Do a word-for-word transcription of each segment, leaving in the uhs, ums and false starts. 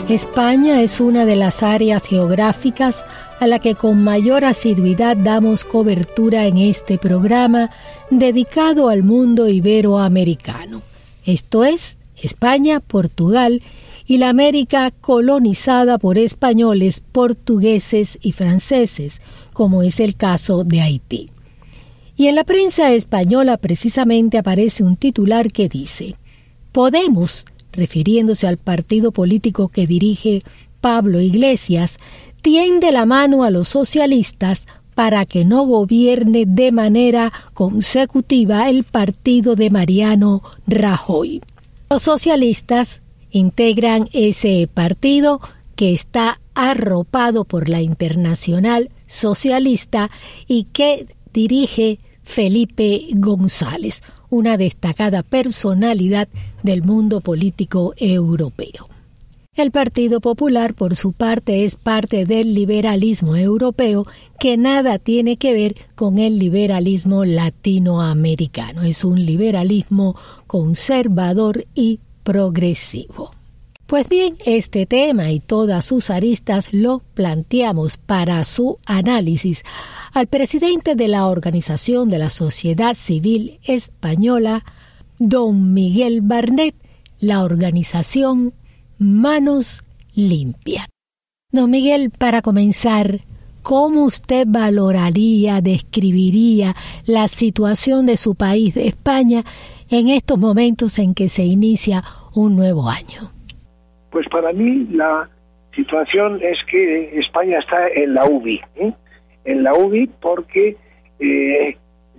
España es una de las áreas geográficas a la que con mayor asiduidad damos cobertura en este programa dedicado al mundo iberoamericano. Esto es España, Portugal y la América colonizada por españoles, portugueses y franceses, como es el caso de Haití. Y en la prensa española precisamente aparece un titular que dice: Podemos, refiriéndose al partido político que dirige Pablo Iglesias, tiende la mano a los socialistas para que no gobierne de manera consecutiva el partido de Mariano Rajoy. Los socialistas integran ese partido que está arropado por la Internacional Socialista y que dirige Felipe González, una destacada personalidad del mundo político europeo. El Partido Popular, por su parte, es parte del liberalismo europeo que nada tiene que ver con el liberalismo latinoamericano. Es un liberalismo conservador y progresivo. Pues bien, este tema y todas sus aristas lo planteamos para su análisis al presidente de la Organización de la Sociedad Civil Española, don Miguel Barnet, la organización Manos Limpias. Don Miguel, para comenzar, ¿cómo usted valoraría, describiría la situación de su país, de España, en estos momentos en que se inicia un nuevo año? Pues para mí la situación es que España está en la U B I, ¿eh? En la U B I porque eh,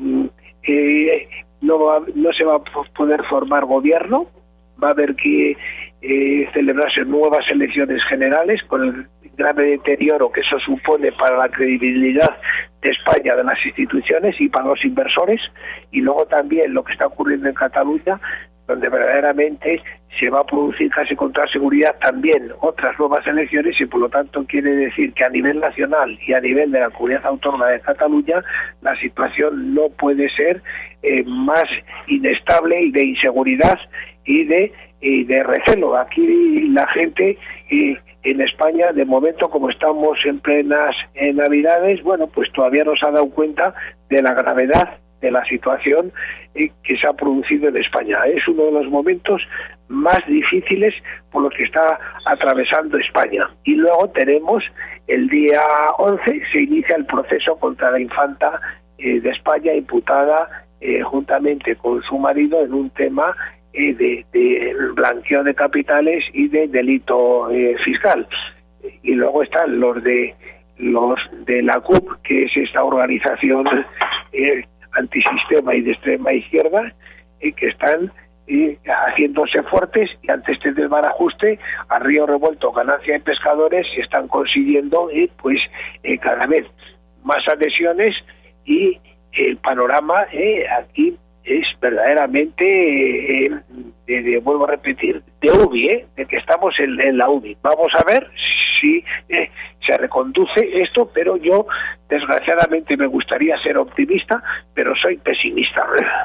eh, no, va, no se va a poder formar gobierno, va a haber que eh, celebrarse nuevas elecciones generales con el grave deterioro que eso supone para la credibilidad de España, de las instituciones y para los inversores, y luego también lo que está ocurriendo en Cataluña, donde verdaderamente se va a producir casi con toda seguridad también otras nuevas elecciones, y por lo tanto quiere decir que a nivel nacional y a nivel de la comunidad autónoma de Cataluña la situación no puede ser eh, más inestable y de inseguridad y de, y de recelo. Aquí la gente eh, en España, de momento, como estamos en plenas eh, Navidades, bueno, pues todavía no se ha dado cuenta de la gravedad de la situación eh, que se ha producido en España. Es uno de los momentos más difíciles por los que está atravesando España. Y luego tenemos el día once, se inicia el proceso contra la infanta eh, de España, imputada eh, juntamente con su marido en un tema eh, de, de blanqueo de capitales y de delito eh, fiscal. Y luego están los de los de la C U P, que es esta organización eh, antisistema y de extrema izquierda, eh, que están eh, haciéndose fuertes, y ante este desbarajuste, a río revuelto, ganancia de pescadores, se están consiguiendo eh, pues eh, cada vez más adhesiones, y el panorama eh, aquí es verdaderamente, eh, de, de, vuelvo a repetir, de U B I, eh, de que estamos en, en la U B I. Vamos a ver si eh, se reconduce esto, pero yo desgraciadamente me gustaría ser optimista, pero soy pesimista.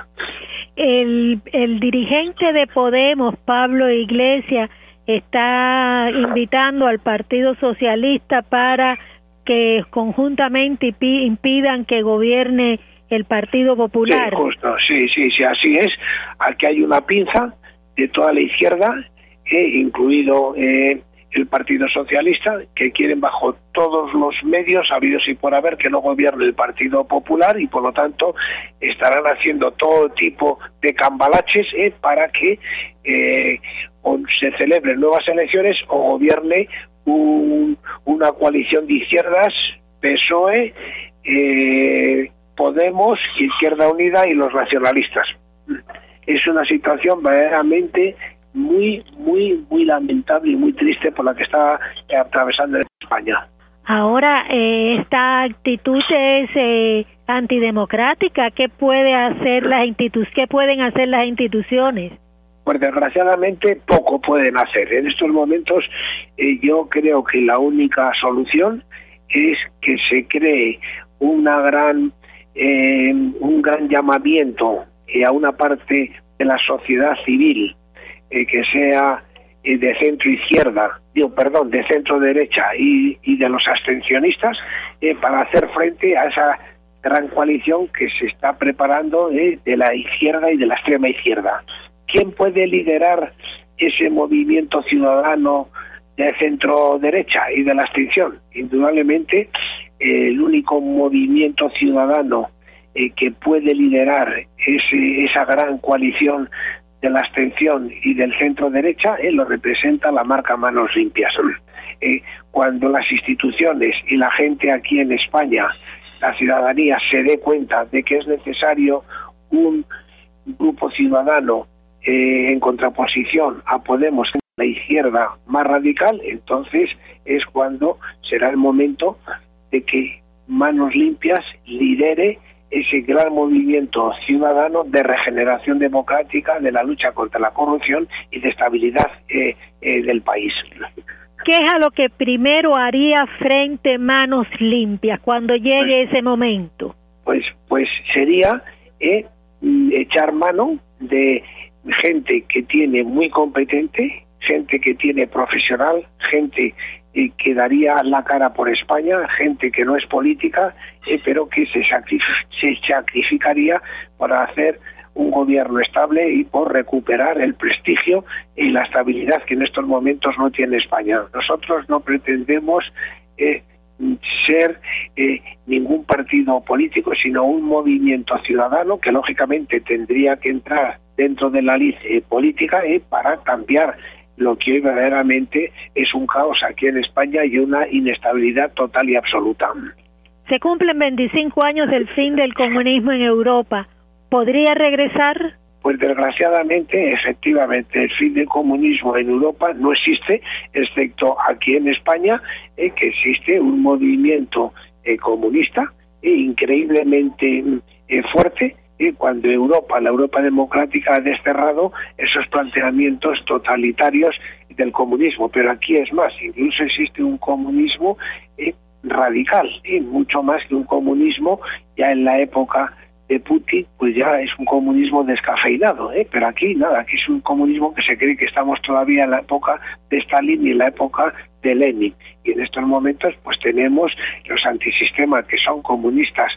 El, el dirigente de Podemos, Pablo Iglesias, está invitando al Partido Socialista para que conjuntamente impidan que gobierne el Partido Popular. Sí, justo, sí, sí, sí, así es. Aquí hay una pinza de toda la izquierda, eh, incluido eh, el Partido Socialista, que quieren bajo todos los medios habidos y por haber que no gobierne el Partido Popular, y por lo tanto estarán haciendo todo tipo de cambalaches eh, para que eh, o se celebren nuevas elecciones o gobierne un, una coalición de izquierdas, P S O E, eh, Podemos, Izquierda Unida y los nacionalistas. Es una situación verdaderamente muy, muy, muy lamentable y muy triste por la que está atravesando España. Ahora, eh, esta actitud es eh, antidemocrática. ¿Qué puede hacer las institu- ¿Qué pueden hacer las instituciones? Pues desgraciadamente poco pueden hacer. En estos momentos eh, yo creo que la única solución es que se cree una gran Eh, un gran llamamiento eh, a una parte de la sociedad civil eh, que sea eh, de centro izquierda, digo, perdón, de centro derecha y, y de los abstencionistas eh, para hacer frente a esa gran coalición que se está preparando eh, de la izquierda y de la extrema izquierda. ¿Quién puede liderar ese movimiento ciudadano de centro derecha y de la abstención? Indudablemente eh, el único movimiento ciudadano eh, que puede liderar ese, esa gran coalición de la abstención y del centro derecha eh, lo representa la marca Manos Limpias. Eh, cuando las instituciones y la gente aquí en España, la ciudadanía, se dé cuenta de que es necesario un grupo ciudadano eh, en contraposición a Podemos, la izquierda más radical, entonces es cuando será el momento de que Manos Limpias lidere ese gran movimiento ciudadano de regeneración democrática, de la lucha contra la corrupción y de estabilidad eh, eh, del país. ¿Qué es a lo que primero haría frente Manos Limpias cuando llegue ese momento? Pues, pues sería eh, echar mano de gente que tiene muy competente, gente que tiene profesional, gente eh, que daría la cara por España, gente que no es política, eh, pero que se, sacrific- se sacrificaría para hacer un gobierno estable y por recuperar el prestigio y la estabilidad que en estos momentos no tiene España. Nosotros no pretendemos eh, ser eh, ningún partido político, sino un movimiento ciudadano que lógicamente tendría que entrar dentro de la ley eh, política eh, para cambiar lo que hoy verdaderamente es un caos aquí en España y una inestabilidad total y absoluta. Se cumplen veinticinco años del fin del comunismo en Europa. ¿Podría regresar? Pues desgraciadamente, efectivamente, el fin del comunismo en Europa no existe, excepto aquí en España, eh, que existe un movimiento eh, comunista eh, increíblemente eh, fuerte, eh, cuando Europa, la Europa democrática, ha desterrado esos planteamientos totalitarios del comunismo. Pero aquí es más, incluso existe un comunismo eh, radical, eh, mucho más que un comunismo ya en la época de Putin, pues ya es un comunismo descafeinado, ¿eh? Pero aquí nada, aquí es un comunismo que se cree que estamos todavía en la época de Stalin y en la época de Lenin. Y en estos momentos pues tenemos los antisistemas que son comunistas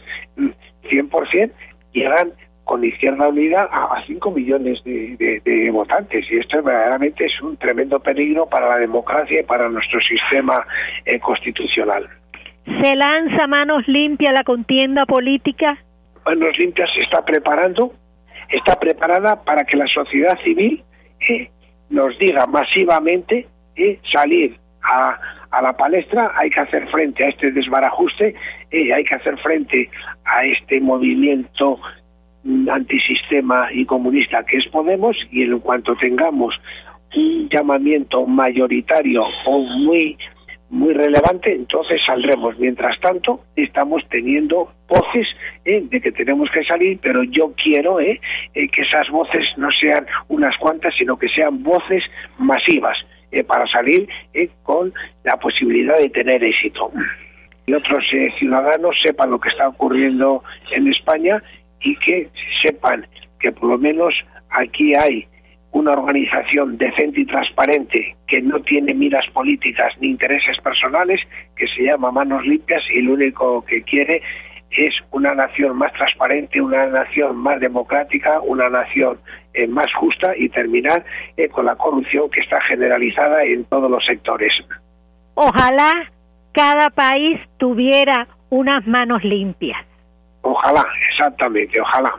cien por ciento, llegan con Izquierda Unida a cinco millones de, de, de votantes, y esto verdaderamente es un tremendo peligro para la democracia y para nuestro sistema eh, constitucional. ¿Se lanza Manos Limpias a la contienda política? Manos Limpias se está preparando, está preparada para que la sociedad civil eh, nos diga masivamente eh, salir a, a la palestra. Hay que hacer frente a este desbarajuste, eh, hay que hacer frente a este movimiento mm, antisistema y comunista que es Podemos, y en cuanto tengamos un llamamiento mayoritario o muy muy relevante, entonces saldremos. Mientras tanto, estamos teniendo voces eh, de que tenemos que salir, pero yo quiero eh, eh, que esas voces no sean unas cuantas, sino que sean voces masivas eh, para salir eh, con la posibilidad de tener éxito. Y otros eh, ciudadanos sepan lo que está ocurriendo en España y que sepan que por lo menos aquí hay una organización decente y transparente que no tiene miras políticas ni intereses personales, que se llama Manos Limpias, y lo único que quiere es una nación más transparente, una nación más democrática, una nación eh, más justa, y terminar eh, con la corrupción que está generalizada en todos los sectores. Ojalá cada país tuviera unas manos limpias. Ojalá, exactamente, ojalá.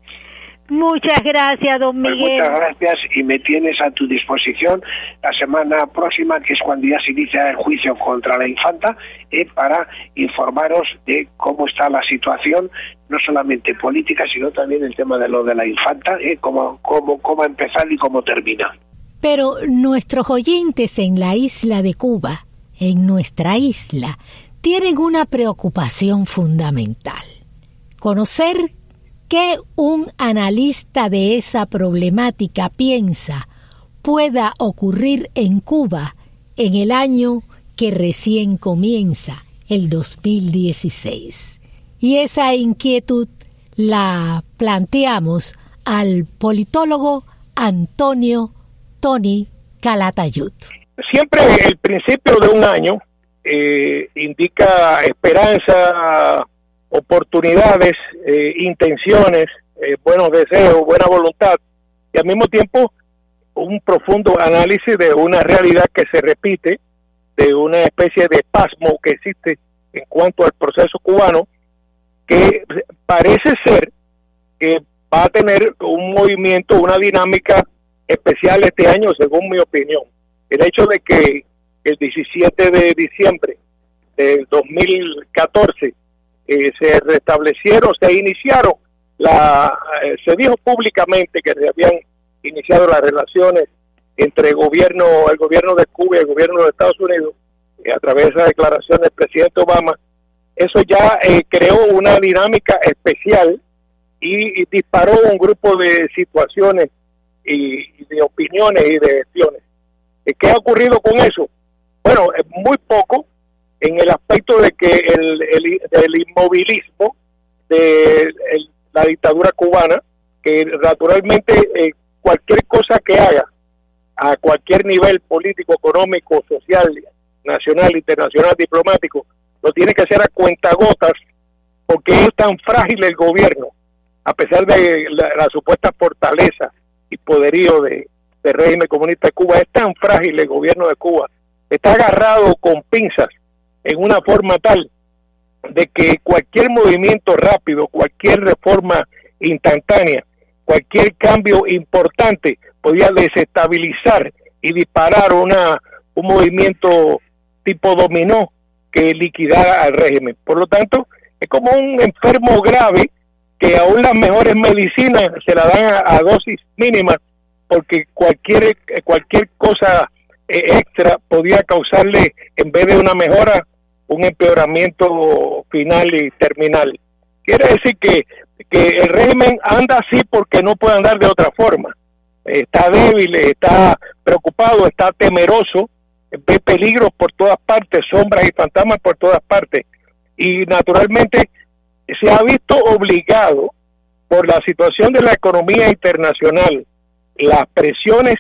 Muchas gracias, don Miguel. Pues muchas gracias, y me tienes a tu disposición la semana próxima, que es cuando ya se inicia el juicio contra la infanta, eh, para informaros de cómo está la situación, no solamente política, sino también el tema de lo de la infanta, eh, cómo, cómo, cómo ha empezado y cómo termina. Pero nuestros oyentes en la isla de Cuba, en nuestra isla, tienen una preocupación fundamental: conocer que un analista de esa problemática piensa pueda ocurrir en Cuba en el año que recién comienza, el dos mil dieciséis. Y esa inquietud la planteamos al politólogo Antonio Tony Calatayud. Siempre el principio de un año eh, indica esperanza, oportunidades, eh, intenciones, eh, buenos deseos, buena voluntad, y al mismo tiempo un profundo análisis de una realidad que se repite, de una especie de pasmo que existe en cuanto al proceso cubano, que parece ser que va a tener un movimiento, una dinámica especial este año, según mi opinión. El hecho de que el diecisiete de diciembre del dos mil catorce eh, se restablecieron, se iniciaron, la, eh, se dijo públicamente que se habían iniciado las relaciones entre gobierno, el gobierno de Cuba y el gobierno de Estados Unidos, eh, a través de esa declaración del presidente Obama. Eso ya eh, creó una dinámica especial y, y disparó un grupo de situaciones y, y de opiniones y de gestiones. ¿Qué ha ocurrido con eso? Bueno, muy poco, en el aspecto de que el, el, el inmovilismo de el, la dictadura cubana, que naturalmente eh, cualquier cosa que haga a cualquier nivel político, económico, social, nacional, internacional, diplomático, lo tiene que hacer a cuentagotas, porque es tan frágil el gobierno, a pesar de la, la supuesta fortaleza y poderío de, del régimen comunista de Cuba. Es tan frágil el gobierno de Cuba, está agarrado con pinzas en una forma tal de que cualquier movimiento rápido, cualquier reforma instantánea, cualquier cambio importante podía desestabilizar y disparar una un movimiento tipo dominó que liquidara al régimen. Por lo tanto, es como un enfermo grave que aún las mejores medicinas se la dan a, a dosis mínimas, porque cualquier cualquier cosa eh, extra podía causarle, en vez de una mejora, un empeoramiento final y terminal. Quiere decir que, que el régimen anda así porque no puede andar de otra forma. Está débil, está preocupado, está temeroso, ve peligros por todas partes, sombras y fantasmas por todas partes. Y naturalmente se ha visto obligado por la situación de la economía internacional, las presiones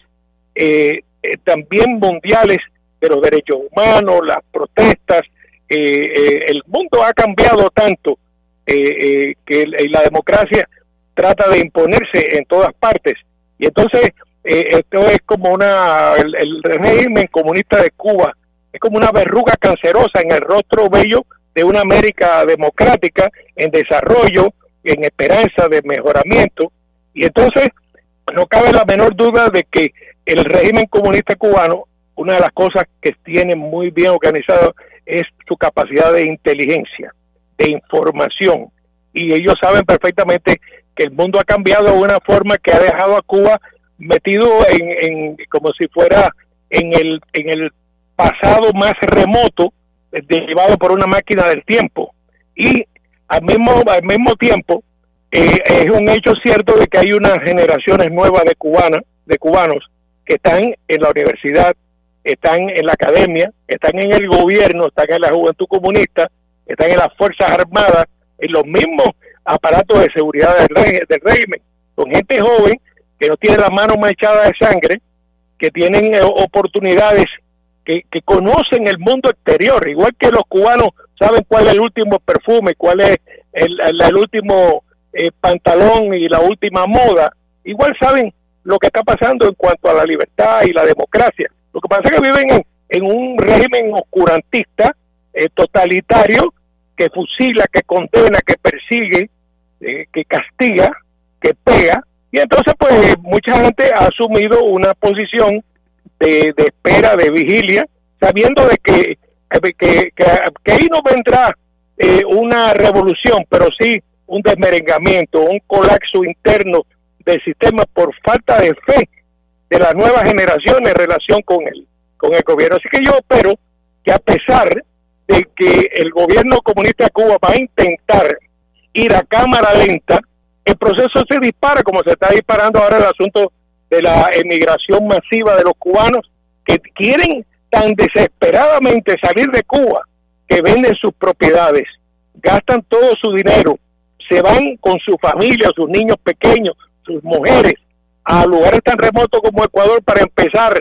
eh, eh, también mundiales de los derechos humanos, las protestas, eh, eh, el mundo ha cambiado tanto eh, eh, que la democracia trata de imponerse en todas partes, y entonces eh, esto es como una el, el régimen comunista de Cuba es como una verruga cancerosa en el rostro bello de una América democrática en desarrollo, en esperanza de mejoramiento. Y entonces no cabe la menor duda de que el régimen comunista cubano, una de las cosas que tiene muy bien organizado es su capacidad de inteligencia, de información, y ellos saben perfectamente que el mundo ha cambiado de una forma que ha dejado a Cuba metido en, en como si fuera en el en el pasado más remoto, derivado por una máquina del tiempo. Y al mismo al mismo tiempo eh, es un hecho cierto de que hay unas generaciones nuevas de cubanas, de cubanos que están en la universidad, están en la academia, están en el gobierno, están en la juventud comunista, están en las Fuerzas Armadas, en los mismos aparatos de seguridad del, reg del régimen. Son gente joven que no tiene la mano manchada de sangre, que tienen eh, oportunidades, que, que conocen el mundo exterior, igual que los cubanos saben cuál es el último perfume, cuál es el, el, el último eh, pantalón y la última moda, igual saben lo que está pasando en cuanto a la libertad y la democracia. Lo que pasa es que viven en, en un régimen oscurantista, eh, totalitario, que fusila, que condena, que persigue, eh, que castiga, que pega, y entonces pues mucha gente ha asumido una posición de, de espera, de vigilia, sabiendo de que, que, que, que ahí no vendrá eh, una revolución, pero sí un desmerengamiento, un colapso interno del sistema por falta de fe de la nueva generación en relación con el, con el gobierno. Así que yo espero que a pesar de que el gobierno comunista de Cuba va a intentar ir a cámara lenta, el proceso se dispara como se está disparando ahora el asunto de la emigración masiva de los cubanos que quieren tan desesperadamente salir de Cuba que venden sus propiedades, gastan todo su dinero, se van con su familia, sus niños pequeños, sus mujeres, a lugares tan remotos como Ecuador para empezar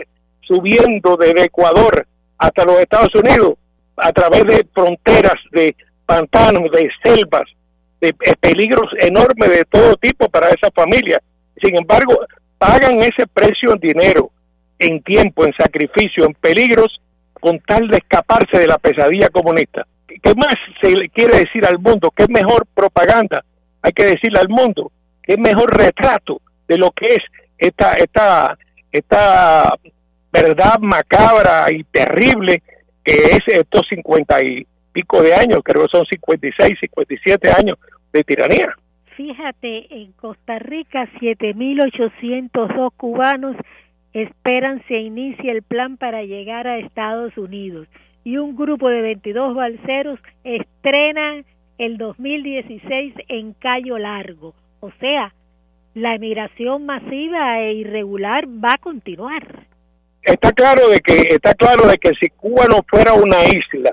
subiendo desde Ecuador hasta los Estados Unidos, a través de fronteras, de pantanos, de selvas, de peligros enormes de todo tipo para esa familia. Sin embargo, pagan ese precio en dinero, en tiempo, en sacrificio, en peligros, con tal de escaparse de la pesadilla comunista. ¿Qué más se le quiere decir al mundo? ¿Qué mejor propaganda hay que decirle al mundo? ¿Qué mejor retrato de lo que es esta, esta, esta verdad macabra y terrible que es estos cincuenta y pico de años, creo que son cincuenta y seis, cincuenta y siete años de tiranía? Fíjate, en Costa Rica siete mil ochocientos dos cubanos esperan se inicie el plan para llegar a Estados Unidos, y un grupo de veintidós balseros estrenan el dos mil dieciséis en Cayo Largo. O sea, la emigración masiva e irregular va a continuar. Está claro de que está claro de que si Cuba no fuera una isla,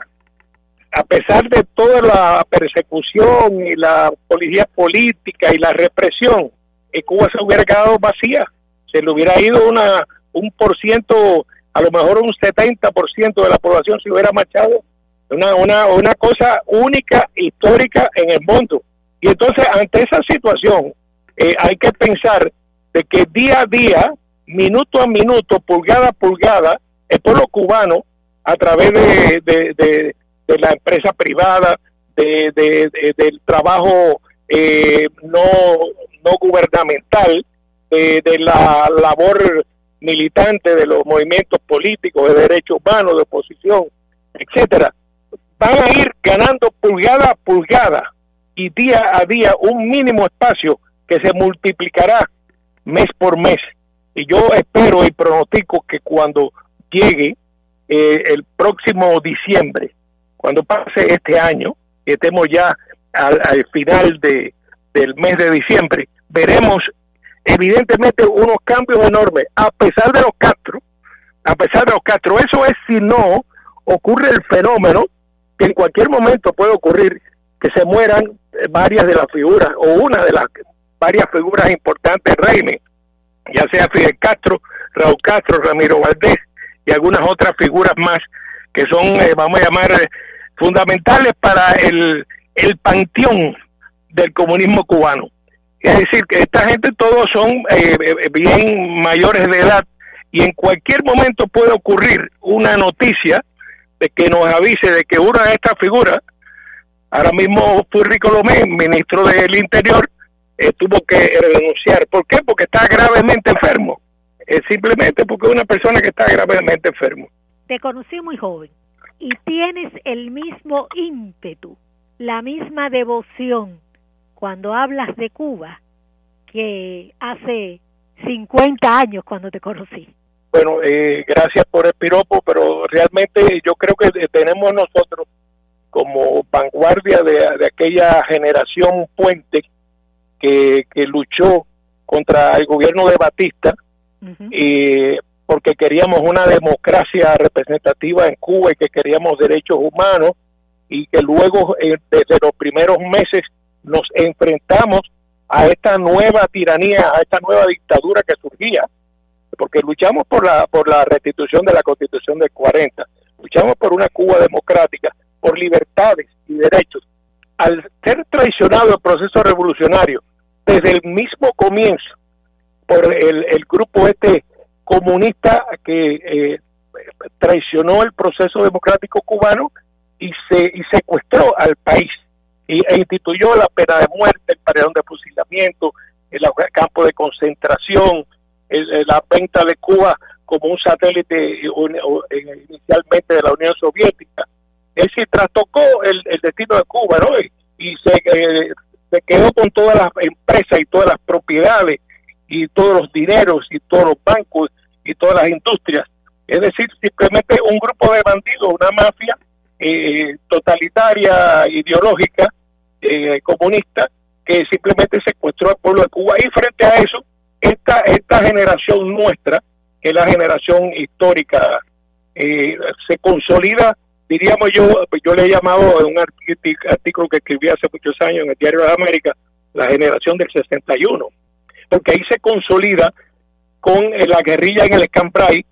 a pesar de toda la persecución y la policía política y la represión, eh, Cuba se hubiera quedado vacía, se le hubiera ido una un por ciento, a lo mejor un setenta por ciento de la población se hubiera marchado. Una, una, una cosa única, histórica en el mundo. Y entonces, ante esa situación, eh, hay que pensar de que día a día, minuto a minuto, pulgada a pulgada, el pueblo cubano, a través de, de, de, de la empresa privada, de, de, de, del trabajo eh, no, no gubernamental, de, de la labor militante de los movimientos políticos, de derechos humanos, de oposición, etcétera, van a ir ganando pulgada a pulgada y día a día un mínimo espacio que se multiplicará mes por mes. Y yo espero y pronostico que cuando llegue eh, el próximo diciembre, cuando pase este año, y estemos ya al, al final de, del mes de diciembre, veremos evidentemente unos cambios enormes, a pesar de los Castro, a pesar de los Castro. Eso es si no ocurre el fenómeno que en cualquier momento puede ocurrir, que se mueran varias de las figuras, o una de las varias figuras importantes del régimen, ya sea Fidel Castro, Raúl Castro, Ramiro Valdés, y algunas otras figuras más que son, eh, vamos a llamar, eh, fundamentales para el, el panteón del comunismo cubano. Es decir, que esta gente todos son eh, bien mayores de edad, y en cualquier momento puede ocurrir una noticia de que nos avise de que una de estas figuras, ahora mismo Furry Colomé, ministro del Interior, eh, tuvo que renunciar. ¿Por qué? Porque está gravemente enfermo. Es simplemente porque es una persona que está gravemente enfermo. Te conocí muy joven y tienes el mismo ímpetu, la misma devoción cuando hablas de Cuba que hace cincuenta años cuando te conocí. Bueno, eh, gracias por el piropo, pero realmente yo creo que tenemos nosotros como vanguardia de, de aquella generación puente que, que luchó contra el gobierno de Batista, uh-huh. y porque queríamos una democracia representativa en Cuba y que queríamos derechos humanos, y que luego eh, desde los primeros meses nos enfrentamos a esta nueva tiranía, a esta nueva dictadura que surgía, porque luchamos por la por la restitución de la Constitución del cuarenta, luchamos por una Cuba democrática, por libertades y derechos. Al ser traicionado el proceso revolucionario desde el mismo comienzo por el, el grupo este comunista que eh, traicionó el proceso democrático cubano y se y secuestró al país y, e instituyó la pena de muerte, el paredón de fusilamiento, el campo de concentración, el, el, la venta de Cuba como un satélite inicialmente de la Unión Soviética. Es decir, trastocó el, el destino de Cuba, ¿no? Y, y se, eh, se quedó con todas las empresas y todas las propiedades y todos los dineros y todos los bancos y todas las industrias. Es decir, simplemente un grupo de bandidos, una mafia eh, totalitaria, ideológica, eh, comunista, que simplemente secuestró al pueblo de Cuba. Y frente a eso, esta esta generación nuestra, que es la generación histórica, eh, se consolida, diríamos yo, yo le he llamado en un artículo que escribí hace muchos años en el Diario de América, la generación del sesenta y uno, porque ahí se consolida con la guerrilla en el Escambray,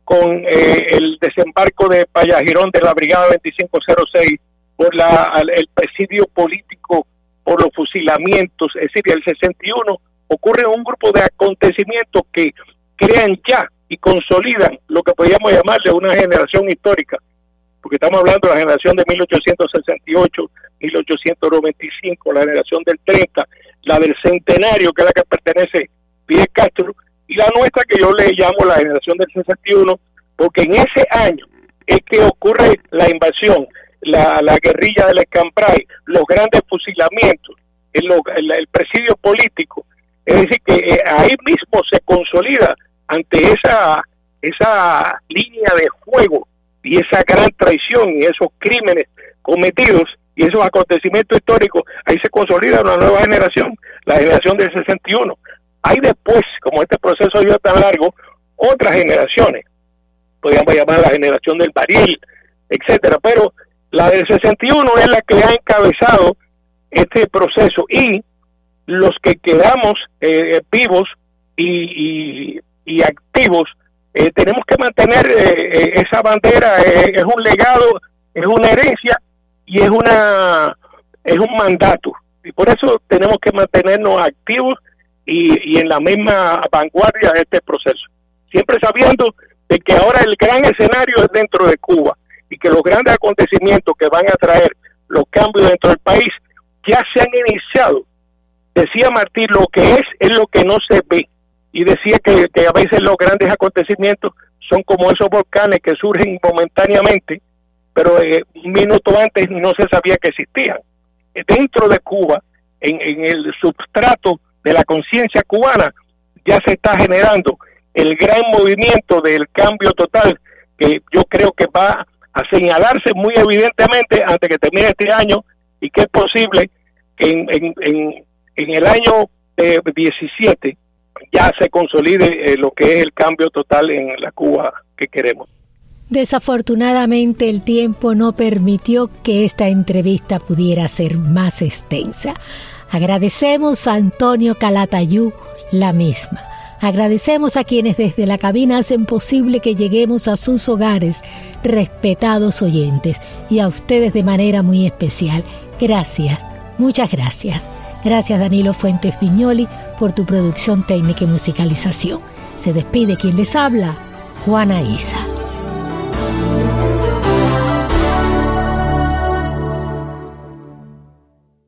con eh, el desembarco de Payajirón de la Brigada veinticinco cero seis, por la, el presidio político, por los fusilamientos, es decir, el sesenta y uno ocurre un grupo de acontecimientos que crean ya y consolidan lo que podríamos llamarle una generación histórica, porque estamos hablando de la generación de mil ochocientos sesenta y ocho, mil ochocientos noventa y cinco, la generación del treinta, la del centenario, que es la que pertenece Fidel Castro, y la nuestra, que yo le llamo la generación del sesenta y uno, porque en ese año es que ocurre la invasión, la, la guerrilla del Escambray, los grandes fusilamientos, el, el, el presidio político. Es decir, que eh, ahí mismo se consolida ante esa, esa línea de fuego y esa gran traición y esos crímenes cometidos y esos acontecimientos históricos, ahí se consolida una nueva generación, la generación del sesenta y uno. Hay después, como este proceso iba tan largo, otras generaciones, podríamos llamar la generación del baril, etcétera, pero la del sesenta y uno es la que ha encabezado este proceso, y los que quedamos eh, vivos y, y, y activos, eh, tenemos que mantener eh, esa bandera. Eh, es un legado, es una herencia y es una es un mandato, y por eso tenemos que mantenernos activos y, y en la misma vanguardia de este proceso, siempre sabiendo de que ahora el gran escenario es dentro de Cuba, y que los grandes acontecimientos que van a traer los cambios dentro del país ya se han iniciado. Decía Martí, lo que es es lo que no se ve, y decía que, que a veces los grandes acontecimientos son como esos volcanes que surgen momentáneamente, pero eh, un minuto antes no se sabía que existían. Dentro de Cuba, en, en el substrato de la conciencia cubana, ya se está generando el gran movimiento del cambio total, que yo creo que va a señalarse muy evidentemente antes que termine este año, y que es posible que en, en, en, en el año eh, diecisiete ya se consolide eh, lo que es el cambio total en la Cuba que queremos. Desafortunadamente el tiempo no permitió que esta entrevista pudiera ser más extensa. Agradecemos a Antonio Calatayud la misma. Agradecemos a quienes desde la cabina hacen posible que lleguemos a sus hogares, respetados oyentes, y a ustedes de manera muy especial. Gracias, muchas gracias. Gracias, Danilo Fuentes Viñoli, por tu producción técnica y musicalización. Se despide quien les habla, Juana Isa.